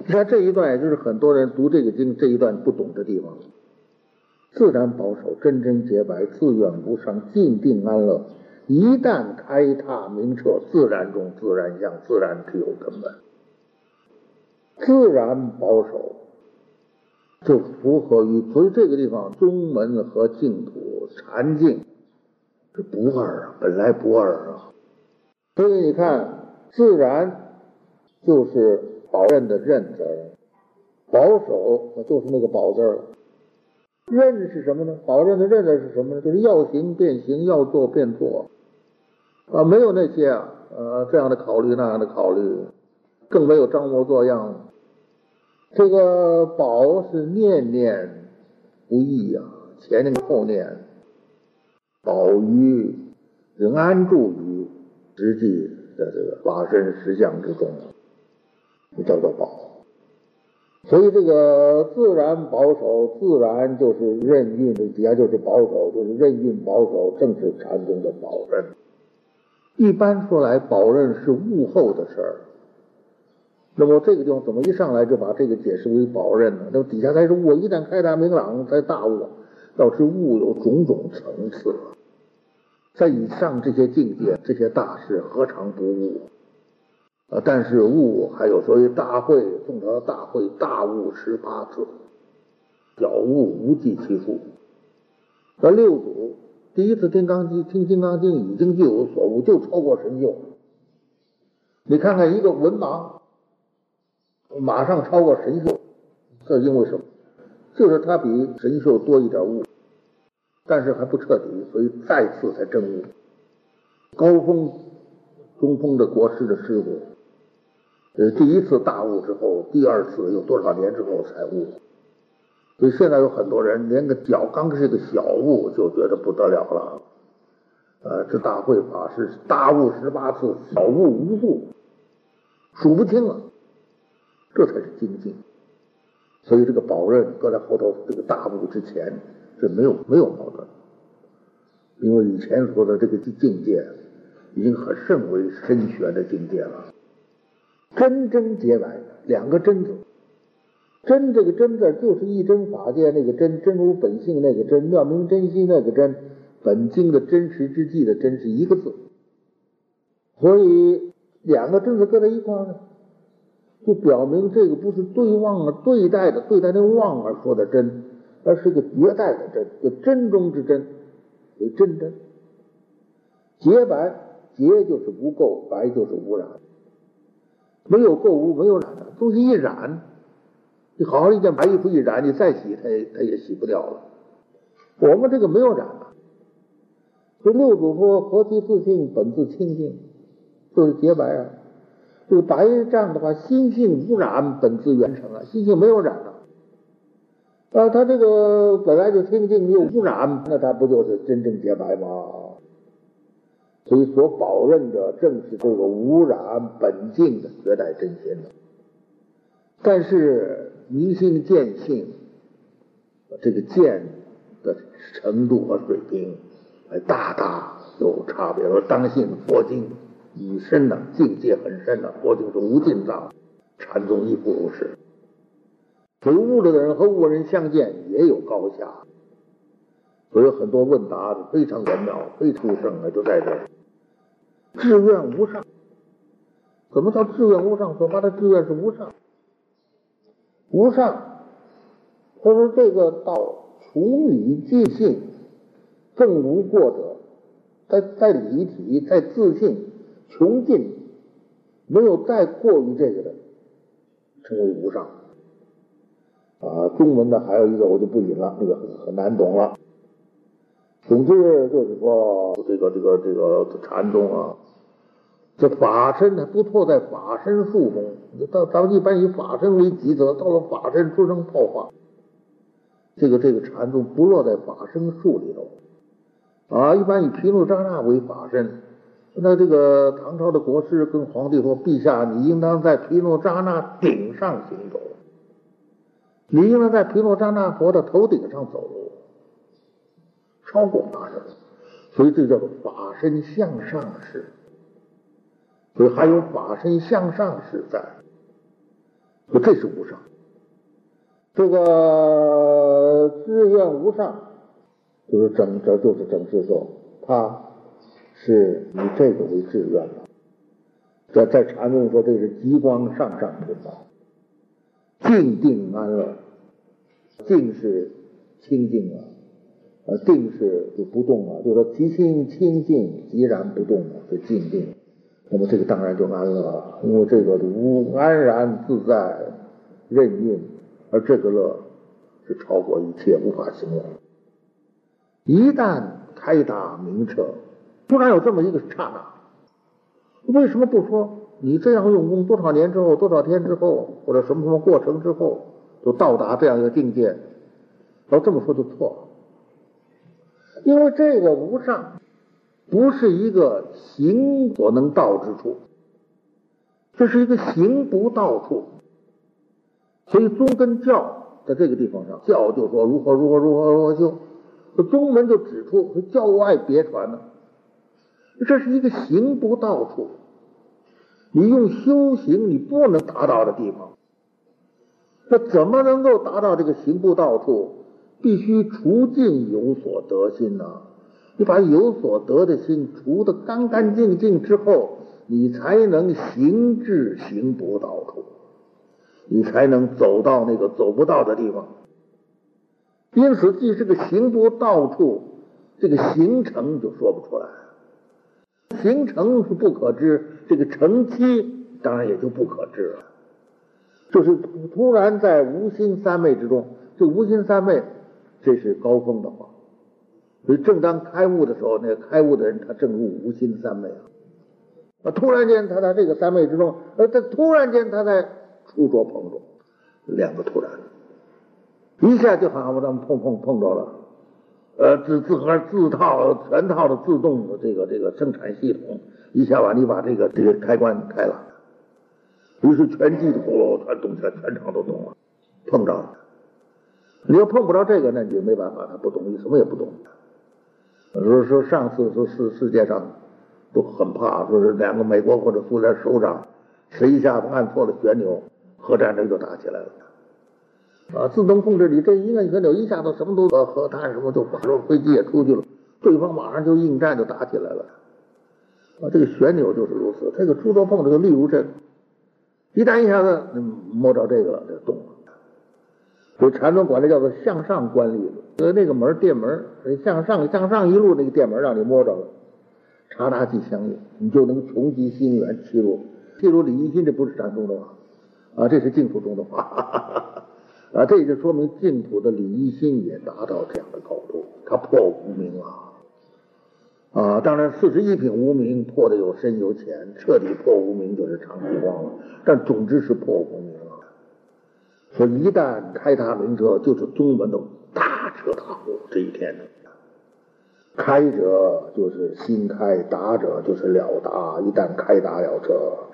你看这一段，也就是很多人读这个经这一段不懂的地方。自然保守，真真洁白，自愿无伤，静定安乐。一旦开拓明澈，自然中自然相，自然只有根本。自然保守就符合于，所以这个地方宗门和净土禅境是不二啊，本来不二啊。所以你看，自然就是保任的任字，保守就是那个保字。任是什么呢？保任的任字是什么呢？就是要行便行，要做便做啊，没有那些这样的考虑那样的考虑，更没有装模作样。这个保是念念不易啊，前念后念，保于仍安住于实际的这个法身实相之中，这叫做保。所以这个自然保守，自然就是任运，底下就是保守，就是任运保守，正是禅宗的保任。一般说来，保任是悟后的事儿。那么这个地方怎么一上来就把这个解释为保任呢？那么底下才是悟，一旦开达明朗才大悟。要知悟有种种层次，在以上这些境界，这些大事何尝不悟？但是悟还有所谓大会，宋朝大会大悟18次，小悟无计其数。而六祖第一次听金刚经已经就有所悟，就超过神秀。你看看一个文盲，马上超过神秀，这因为什么？就是他比神秀多一点悟，但是还不彻底，所以再次才证悟。高峰中峰的国师的师傅。第一次大悟之后，第二次有多少年之后才悟？所以现在有很多人连个刚是个小悟就觉得不得了了。这大会法师大悟18次，小悟无数，数不清了，这才是精进。所以这个保任搁在后头，这个大悟之前是没有矛盾，因为以前说的这个境界已经很甚为深玄的境界了。真真洁白，两个真字。真这个真字就是一真法界那个真，真如本性那个真，妙明真心那个真，本经的真实之际的真是一个字。所以两个真字搁在一块呢，就表明这个不是对望对待那个望而说的真，而是个绝代的真，就真中之真，为真真。洁白，洁就是无垢，白就是无染。没有垢污，没有染的东西一染，你好好一件白衣服一染，你再洗它也洗不掉了。我们这个没有染啊。所以六祖说何其自性，本自清净，就是洁白啊。这个白这样的话，心性无染，本自圆成啊，心性没有染了。他这个本来就清净又无染，那他不就是真正洁白吗？所以所保任的正是这个无染本净的绝代真心了。但是明心见性，这个见的程度和水平大大有差别。当信佛经以深的境界很深的，佛经是无尽藏，禅宗亦不如是。所以悟了的人和悟人相见也有高下。所以很多问答非常玄妙，非常殊胜就在这儿。志愿无上，怎么叫志愿无上？所发的志愿是无上。无上，他说这个道除理尽性，更无过者，在理体，在自性穷尽，没有再过于这个的，称为无上。中文的还有一个我就不引了，那个很难懂了。总之就是说，这个禅宗这法身呢不错在法身术中，咱们一般以法身为基则，到了法身出生泡化。这个禅宗不落在法身术里头一般以毗卢遮那为法身。那这个唐朝的国师跟皇帝说：“陛下，你应当在毗卢遮那顶上行走，你应当在毗卢遮那佛的头顶上走路，超过法身。”所以这叫做法身向上事。所以还有法身向上事在。 说这是无上。这个志愿无上，就是整世说，他是以这个为志愿的。在禅宗说这是极光上上菩萨，静定安乐。静是清净啊，定是就不动啊，就是说其心清净，寂然不动是静定。那么这个当然就安乐了，因为这个安然自在任运，而这个乐是超过一切无法形容。一旦开达明彻，突然有这么一个刹那，为什么不说你这样用功多少年之后，多少天之后，或者什么过程之后就到达这样一个境界？要这么说就错了，因为这个无上不是一个行所能到之处，这是一个行不到处。所以宗跟教在这个地方上，教就说如何修，宗门就指出教外别传呢，这是一个行不到处，你用修行你不能达到的地方。那怎么能够达到这个行不到处？必须除尽有所得心呐，你把有所得的心除得干干净净之后，你才能行至行不到处，你才能走到那个走不到的地方。因此既是个行不到处，这个行成就说不出来，行成是不可知，这个成期当然也就不可知了。就是突然在无心三昧之中，这无心三昧这是高峰的话，所以正当开悟的时候，那个开悟的人他正入无心三昧啊，突然间他在这个三昧之中，他突然间他在触着碰着，两个突然，一下就好像我们碰着了，自套全套的自动的这个生产系统，一下把你把这个开关开了，于是全机全动起来，全场都动了，碰着了。你要碰不着这个，那你就没办法，他不懂，你什么也不懂。说上次说世界上都很怕，说是两个美国或者苏联首长谁一下子按错了旋钮，核战争就打起来了。自动控制你这一按旋钮，一下子什么都核弹什么就飞机也出去了，对方马上就应战就打起来了。这个旋钮就是如此，这个触着碰着就例如这个，一旦一下子摸着这个了，就动了。所以禅宗管这叫做向上观力，那个门电门向上一路，那个电门让你摸着了，刹那即相应，你就能穷极心源契入理一心，这不是禅宗的话这是净土中的话这就说明净土的理一心也达到这样的高度，他破无明当然41品无明破的有深有浅，彻底破无明就是长期光了，但总之是破无明了。说一旦开达明彻，就是宗门的大彻大悟这一天的。开者就是心开，达者就是了达，一旦开达了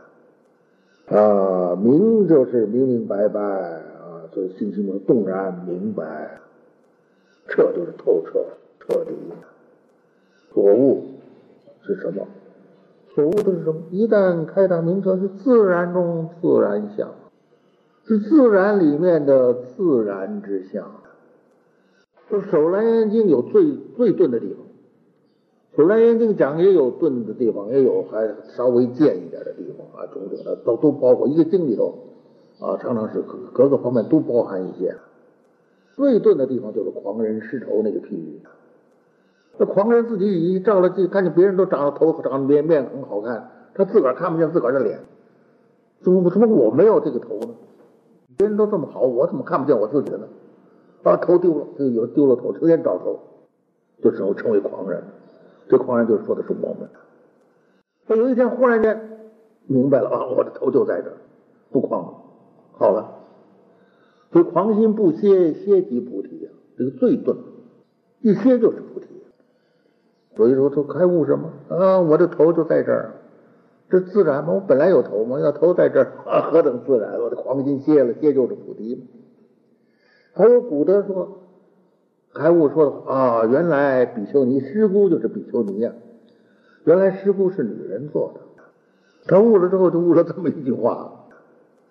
彻明就是明明白白所以心中动然明白，彻就是透彻彻底。所悟是什么？所悟的是什么？一旦开达明彻，是自然中自然相，是自然里面的自然之相。说《首楞严经》有最钝的地方，《首楞严经》讲也有钝的地方，也有还稍微贱一点的地方种种的都包括，一个经里头常常是各个方面都包含一些。最钝的地方就是狂人失头那个譬喻。那狂人自己一照了镜，看见别人都长得头长得面很好看，他自个儿看不见自个儿的脸，怎么我没有这个头呢？别人都这么好，我怎么看不见我自己呢？头丢了，有丢了头，成天找头，就成为狂人。这狂人就是说的是我们。他有一天忽然间明白了我的头就在这儿，不狂了，好了。所以狂心不歇，歇即菩提这个最钝，一歇就是菩提。所以说他开悟什么我的头就在这儿，这自然吗？我本来有头吗？要头在这儿何等自然？我的狂心歇了，歇就是菩提。还有古德说，开悟说原来比丘尼师姑就是比丘尼原来师姑是女人做的。他悟了之后就悟了这么一句话，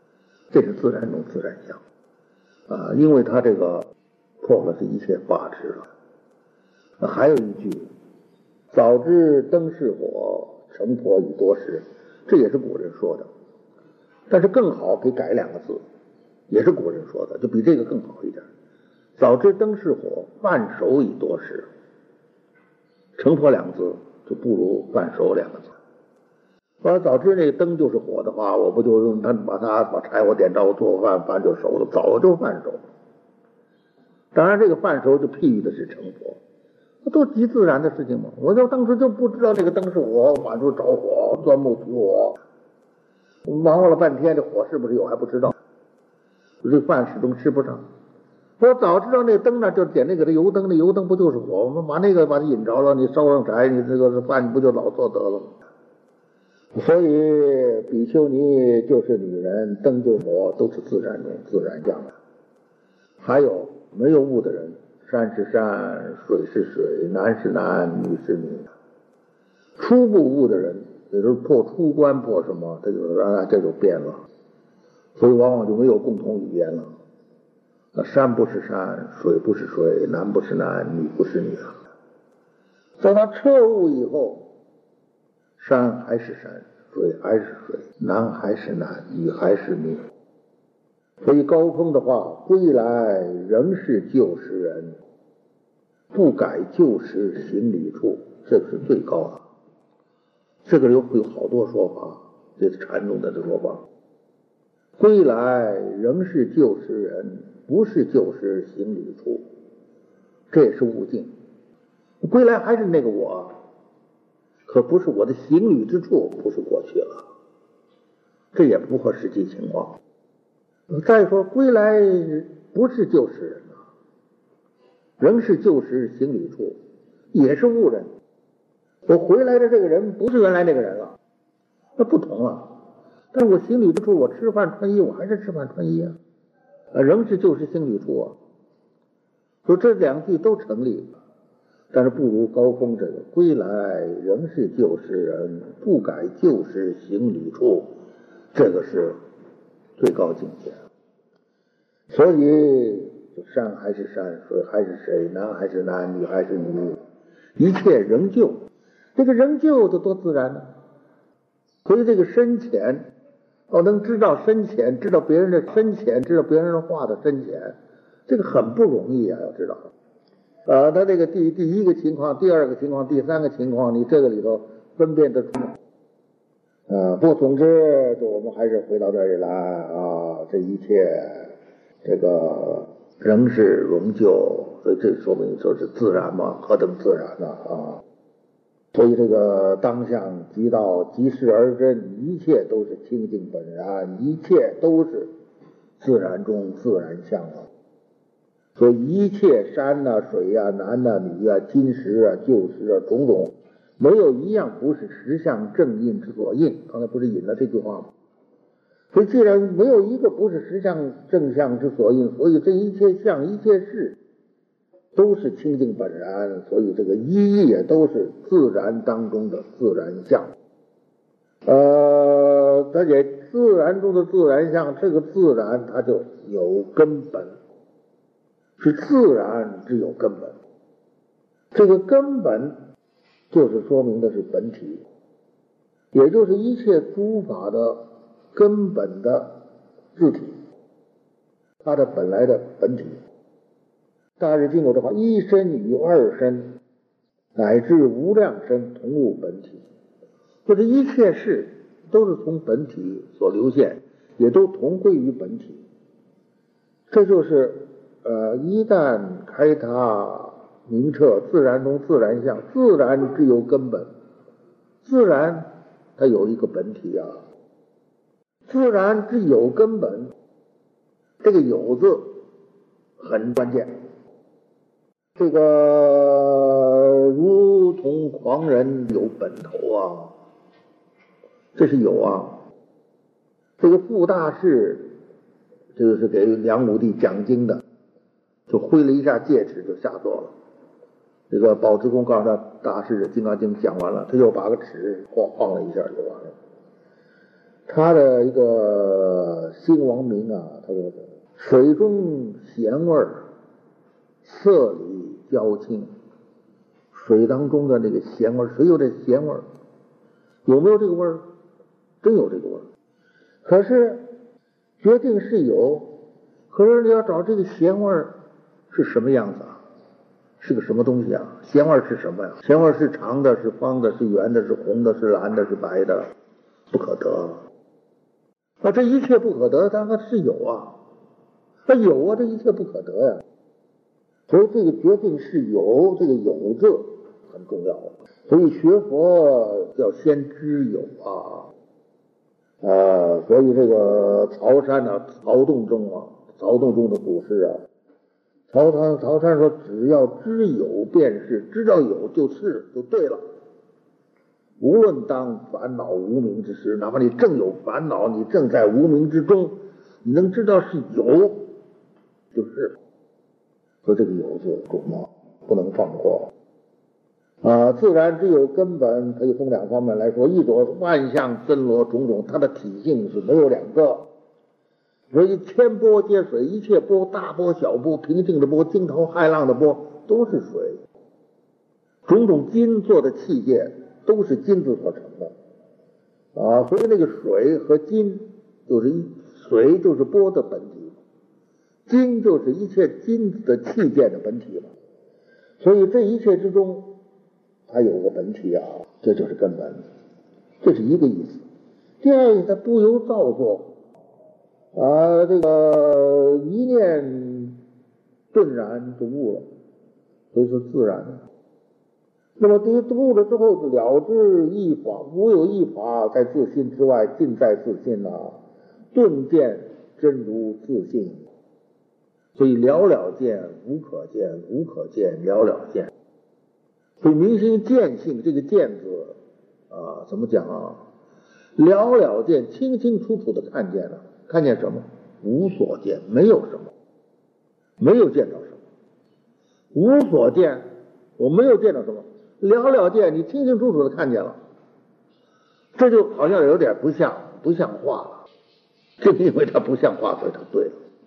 这是自然中自然相因为他这个破了是一切法执了。还有一句，早知灯是火，成佛已多时，这也是古人说的，但是更好可以改2个字，也是古人说的，就比这个更好一点。早知灯是火，饭熟已多时，成佛2个字就不如饭熟2个字。我要早知那个灯就是火的话，我不就用它把柴火点着做饭，饭就熟了，早就饭熟。当然这个饭熟就譬喻的是成佛，那都极自然的事情嘛。我就当时就不知道这个灯是火，晚上着火钻木取火，忙活了半天，这火是不是有还不知道，这饭始终吃不上。我早知道那灯呢，就点那个油灯，那油灯不就是火？我们把它引着了，你烧上柴，你这个饭不就老做得了吗？所以比丘尼就是女人，灯就是火，都是自然中自然相的。还有没有悟的人，山是山，水是水，男是男，女是女。初步悟的人，也就是破出关破什么，这就变了，所以往往就没有共同语言了。山不是山，水不是水，男不是男，女不是女。等他彻悟以后，山还是山，水还是水，男还是男，女还是女。所以高空的话，归来仍是旧时人，不改旧时行礼处，这个是最高的。这个有好多说法，这是禅宗的说法。归来仍是旧时人，不是旧时行礼处，这也是悟境。归来还是那个我，可不是我的行礼之处不是过去了，这也不合实际情况。再说归来不是旧时人啊，仍是旧时行礼处，也是悟人。我回来的这个人不是原来那个人了，那不同了。但是我行礼之处，我吃饭穿衣，我还是吃饭穿衣啊，仍是旧时行礼处啊。说这2句都成立，但是不如高峰这个归来仍是旧时人，不改旧时行礼处，这个是最高境界。所以山还是山，水还是水，男还是男，女还是女，一切仍旧。这个仍旧的多自然呢。所以这个深浅，能知道深浅，知道别人的深浅，知道别人的话的深浅，这个很不容易啊，要知道。他这个第一个情况，第2个情况，第3个情况，你这个里头分辨得出。不过总之，我们还是回到这里来啊，这一切这个仍是仍旧，所以这说明说是自然嘛，何等自然啊！所以这个当相即道，即事而真，一切都是清净本然，一切都是自然中自然相啊。所以一切山啊、水啊、男啊、女啊、今时啊、旧时啊，种种，没有一样不是实相正印之所印。刚才不是引了这句话吗？所以既然没有一个不是实相正相之所印，所以这一切相、一切事都是清净本然，所以这个一也都是自然当中的自然相。而且自然中的自然相，这个自然它就有根本，是自然之有根本。这个根本就是说明的是本体，也就是一切诸法的根本的自体，它的本来的本体。大日经有这话：一身与二身，乃至无量身，同入本体。就是一切事都是从本体所流现，也都同归于本体。这就是一旦开他明彻自然中自然相，自然之有根本，自然它有一个本体啊，自然之有根本，这个有字很关键。这个如同狂人有本头啊，这是有啊。这个傅大士，这个是给梁武帝讲经的，就挥了一下戒尺就下座了。这个宝智公告诉他，大士的《金刚经》讲完了，他又把个尺晃了一下就完了。 他的一个新王明啊，他说水中咸味，色里焦清。水当中的这个咸味，水有这咸味，有没有这个味儿？真有这个味儿。可是决定是有，可是你要找这个咸味是什么样子啊？是个什么东西啊？咸味是什么呀？咸味是长的，是方的，是圆的，是红的，是蓝的，是白的，不可得。啊，这一切不可得，当然是有啊。它有啊，这一切不可得呀。所以这个决定是有，这个有字很重要。所以学佛要先知有啊。所以这个曹山呢，曹洞宗的祖师啊，曹山说，只要知有便是，知道有就是就对了。无论当烦恼无明之时，哪怕你正有烦恼，你正在无明之中，你能知道是有，就是。说这个有字重要，不能放过。自然之有根本可以从两方面来说，一种万象森罗种种，它的体性是没有两个。所以千波皆水，一切波，大波小波，平静的波，惊涛骇浪的波，都是水。种种金做的器械都是金子所成的所以那个水和金就是水就是波的本体，金就是一切金子的器件的本体嘛。所以这一切之中它有个本体啊，这就是根本，这是一个意思。第二个，它不由造作这个一念顿然就悟了，所以是自然的。那么悟了之后，了知一法，无有一法在自性之外，尽在自性顿见真如自性。所以了了见，无可见，无可见，了了见。所以明心见性这个见字怎么讲啊？了了见，清清楚楚的看见了，看见什么？无所见，没有什么，没有见到什么。无所见，我没有见到什么。了了见，你清清楚楚的看见了，这就好像有点不像话了。正因为它不像话，所以它对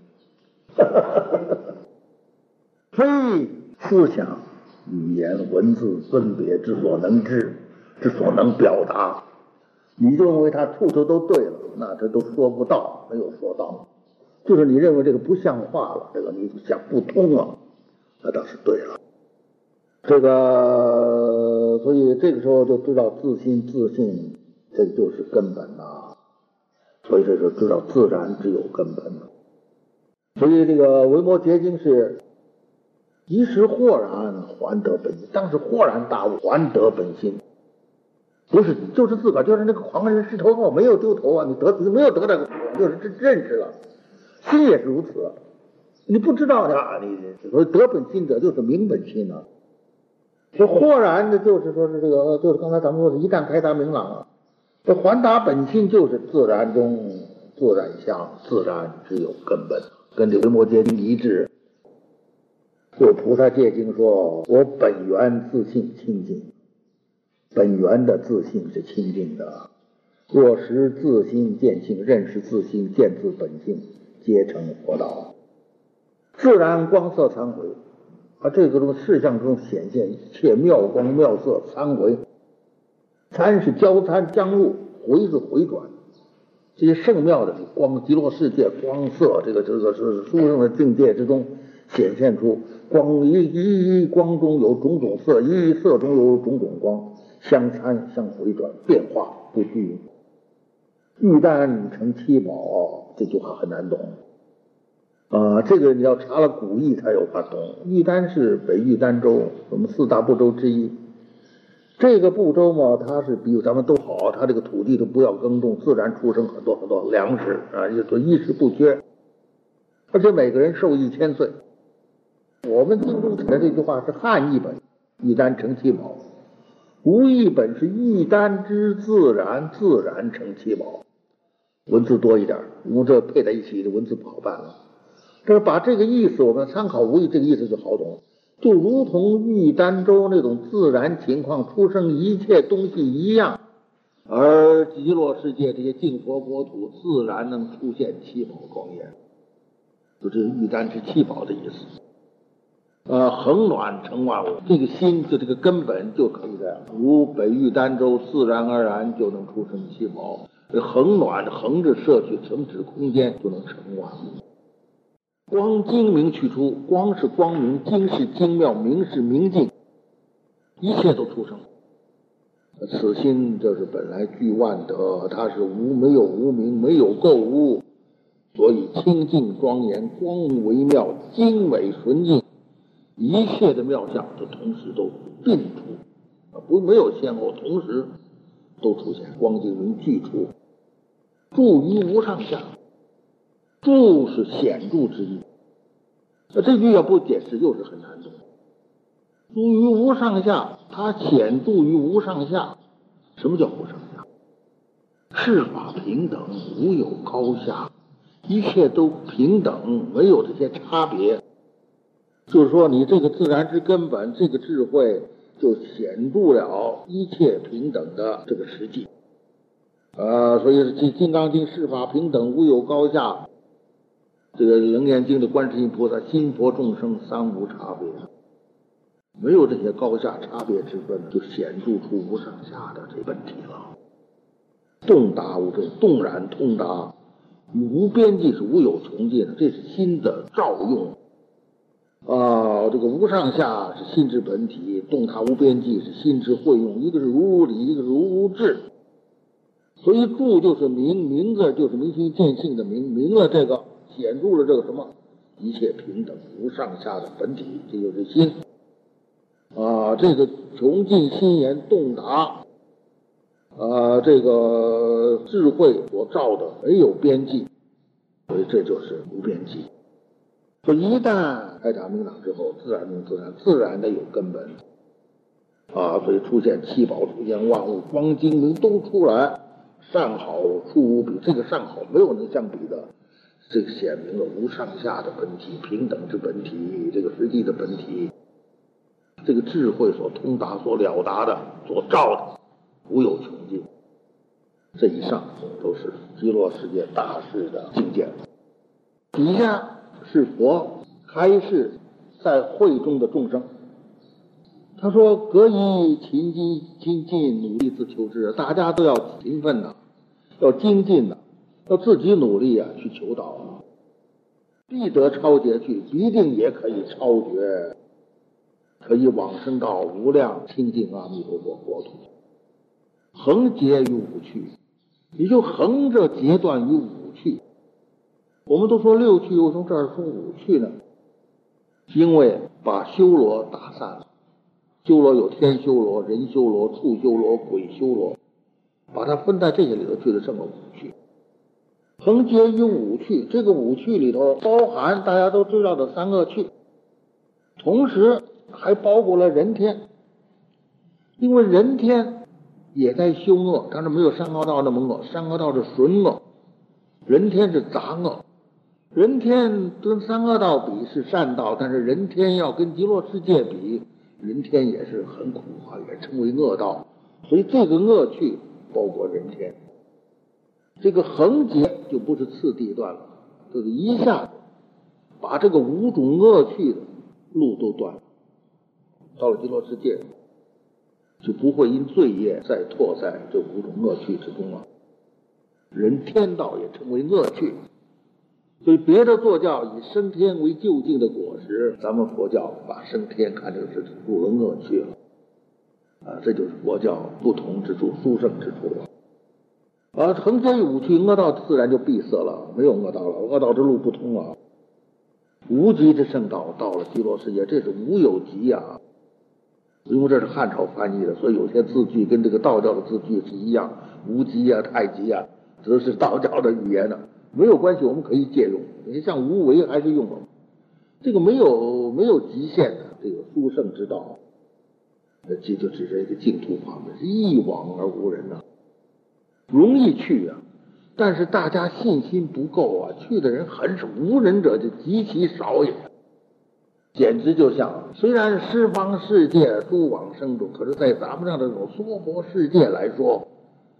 了。所以思想、语言、文字、分别之所能知，之所能表达，你就认为它处处都对了，那这都说不到，没有说到。就是你认为这个不像话了，这个你想不通了，那倒是对了。这个，所以这个时候就知道自心自性，这就是根本呐。所以这就知道自然只有根本了。所以这个维摩诘经是一时豁然还得本心，当时豁然大悟，还得本心。不是，就是自个儿就是那个狂人石头我没有丢头啊，你没有得到个就是认识了，心也是如此。你不知道你说得本心者就是明本心啊。这豁然的就是说是这个，就是刚才咱们说的，一旦开达明朗这还达本心就是自然中自然相，自然只有根本，跟这维摩诘经一致。有菩萨戒经说，我本源自性清净，本源的自性是清净的。若识自心见性，认识自心见自本性，皆成佛道。自然光色参回这个事项中显现一切妙光妙色参回。参是交参将入，回是回转。这些圣妙的光，极乐世界光色，这个是殊胜的境界之中显现出光，一光中有种种色，一色中有种种光，相参相回转，变化不拘。玉丹成七宝，这句话很难懂这个你要查了古义才有法懂。玉丹是北玉丹州我们四大部洲之一。这个部洲嘛，它是比咱们都好，它这个土地都不要耕种，自然出生很多很多粮食就说衣食不缺，而且每个人寿1000岁。我们经中写的这句话是汉译本，玉丹成七宝；吴译本是玉丹之自然，自然成七宝。文字多一点，吴这配在一起的文字不好办了。但是把这个意思我们参考吴译这个意思就好懂了。就如同玉丹州那种自然情况出生一切东西一样， 而极乐世界这些净佛国土自然能出现七宝庄严，就这个玉丹是七宝的意思。恒暖成万物，这个心就这个根本就可以这样，如北玉丹州自然而然就能出生七宝。恒暖横着摄取成指空间就能成万物。光精明去出，光是光明，精是精妙，明是明净，一切都出生。此心就是本来具万德，它是没有无明，没有垢污，所以清净庄严，光明微妙，精美纯净，一切的妙相就同时都并出，没有先后，同时都出现，光精明俱出。住于无上下，住是显著之意。这句要不解释又是很难懂。住于无上下，它显著于无上下。什么叫无上下？世法平等，无有高下，一切都平等，没有这些差别。就是说，你这个自然之根本，这个智慧就显著了一切平等的这个实际。所以是《金刚经》世法平等，无有高下。这个《楞严经》的观世音菩萨，心佛众生三无差别，没有这些高下差别之分，就显著出无上下的这本体了。洞达无边，洞然通达，与无边际是无有穷尽的，这是心的照用。这个无上下是心之本体，洞达无边际是心之会用，一个是如理，一个是如智。所以住就是明，明字就是明心见性的明，明了这个，显著了这个什么一切平等无上下的本体，这就是心。这个穷尽心言洞达，这个智慧所照的没有边际，所以这就是无边际。所以一旦开达明朗之后，自然中自然的有根本。所以出现七宝，出现万物，光精明都出来。善好出无比，这个善好没有能相比的，这个显明了无上下的本体，平等之本体，这个实际的本体，这个智慧所通达、所了达的、所照的，无有穷尽。这以上都是极乐世界大事的境界。底下是佛开示在会中的众生。他说：“各以勤进，努力自求之。大家都要勤奋的，要精进的，要自己努力去求道必得超绝去，必定也可以超绝，可以往生到无量清净阿弥陀佛国土。横截于五趣，你就横着截断于五趣。我们都说六趣，为什么这儿说五趣呢？因为把修罗打散了。修罗有天修罗、人修罗、畜修罗、鬼修罗，把它分在这些里头去的这么五趣。横截于五趣，这个五趣里头包含大家都知道的三恶趣，同时还包括了人天。因为人天也在修恶，但是没有三恶道那么恶，三恶道是纯恶，人天是杂恶。人天跟三恶道比是善道，但是人天要跟极乐世界比，人天也是很苦也称为恶道，所以这个恶趣包括人天。这个横截就不是次第断了，就是一下子把这个五种恶趣的路都断了。到了极乐世界，就不会因罪业再拓在这五种恶趣之中了。人天道也称为恶趣。所以别的座教以升天为究竟的果实，咱们佛教把升天看成是入了恶趣了。这就是佛教不同之处，殊胜之处了。横截于五趣，恶道自然就闭塞了，没有恶道了，恶道之路不通了。无极之圣道到了极乐世界，这是无有极因为这是汉朝翻译的，所以有些字句跟这个道教的字句是一样，无极太极只是道教的语言没有关系，我们可以借用。你像无为还是用了，这个没有极限的这个殊胜之道，这就只是一个净土法门，是一往而无人容易去但是大家信心不够去的人很少，无人者就极其少也。简直就像虽然十方世界诸往生中，可是在咱们这样的这种娑婆世界来说，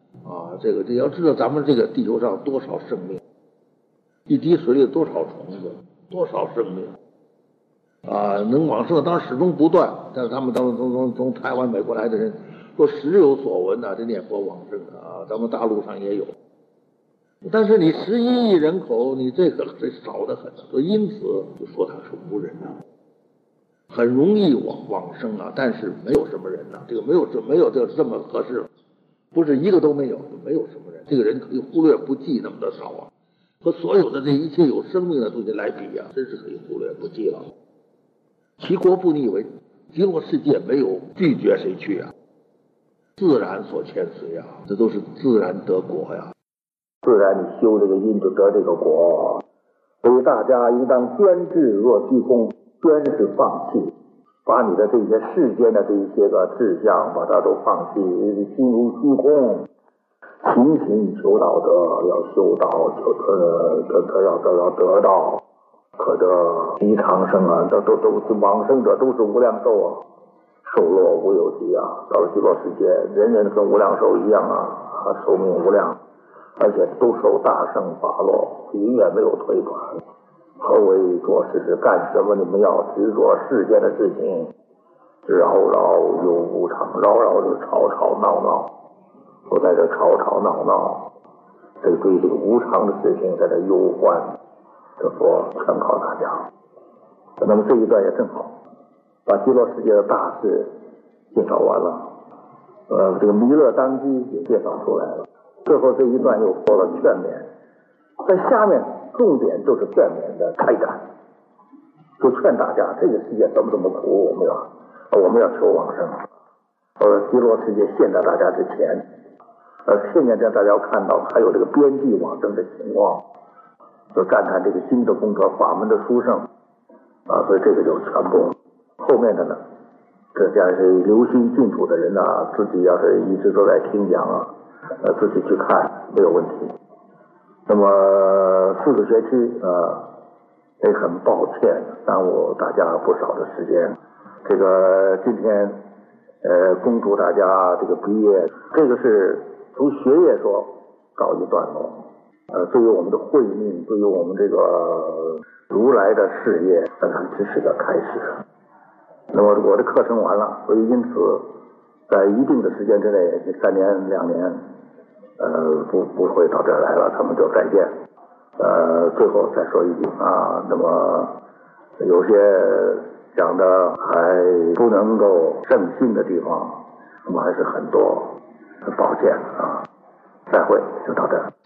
啊，这要知道咱们这个地球上多少生命，一滴水里多少虫子，多少生命啊，能往生当然始终不断。但是他们从台湾、美国来的人说时有所闻呐，这念佛往生啊，咱们大陆上也有。但是你11亿人口，你这少得很，所以因此就说他是无人呐，很容易往生啊，但是没有什么人呐，这个没有这么合适了，不是一个都没有，没有什么人，这个人可以忽略不计那么的少啊，和所有的这一切有生命的东西来比啊，真是可以忽略不计了。齐国不，你以为极乐世界没有拒绝谁去啊？自然所牵随呀，这都是自然得果呀。自然你修这个因就得这个果，所以大家应当捐志若虚空，捐是放弃，把你的这些世间的这一些个志向，把它都放弃，心如虚空，勤勤求道德，要修道，要得道，可得极长生啊！都往生者都是无量寿啊，寿乐无有极啊！到了极乐世界，人人跟无量寿一样啊，寿命无量。而且都受大圣法乐，永远没有退转。何为做事是干什么？你们要执着世间的事情，扰又无常，扰就吵闹，都在这吵闹，对这个无常的事情在这忧患，这说全靠大家。那么这一段也正好，把极乐世界的大事介绍完了，这个弥勒当机也介绍出来了。最后这一段又说了劝勉，在下面重点就是劝勉的开展，就劝大家这个世界怎么苦，我们要求往生。极乐世界现在大家之前，现在大家要看到还有这个边际往生的情况，就赞叹这个新的功德法门的殊胜啊，所以这个就全部后面的呢，这要是留心净土的人啊，自己要是一直都在听讲啊。自己去看没有问题。那么4个学期也很抱歉耽误大家不少的时间。这个今天恭祝大家这个毕业，这个是从学业说告一段落。对于我们的慧命，对于我们这个如来的事业，这是个开始。那么我的课程完了，所以因此在一定的时间之内，3年2年。不会到这儿来了，他们就再见。最后再说一句啊，那么有些讲的还不能够正信的地方，那么还是很多，很抱歉啊。再会，就到这儿。